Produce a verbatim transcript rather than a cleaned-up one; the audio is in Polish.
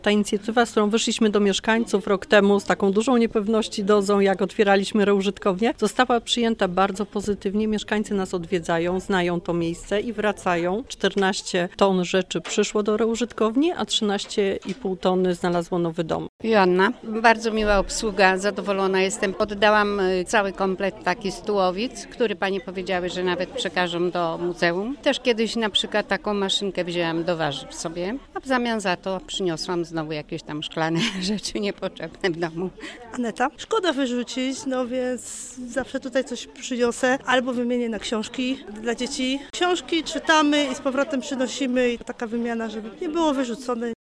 Ta inicjatywa, z którą wyszliśmy do mieszkańców rok temu z taką dużą niepewności dozą, jak otwieraliśmy reużytkownię, została przyjęta bardzo pozytywnie. Mieszkańcy nas odwiedzają, znają to miejsce i wracają. czternaście ton rzeczy przyszło do reużytkowni, a trzynaście i pół tony znalazło nowy dom. Joanna, bardzo miła obsługa, zadowolona jestem. Oddałam cały komplet taki stułowic, który panie powiedziały, że nawet przekażą do muzeum. Też kiedyś na przykład taką maszynkę wzięłam do warzyw sobie, a w zamian za to przyniosłam znowu jakieś tam szklane rzeczy niepotrzebne w domu. Aneta. Szkoda wyrzucić, no więc zawsze tutaj coś przyniosę albo wymienię na książki dla dzieci. Książki czytamy i z powrotem przynosimy i taka wymiana, żeby nie było wyrzucone.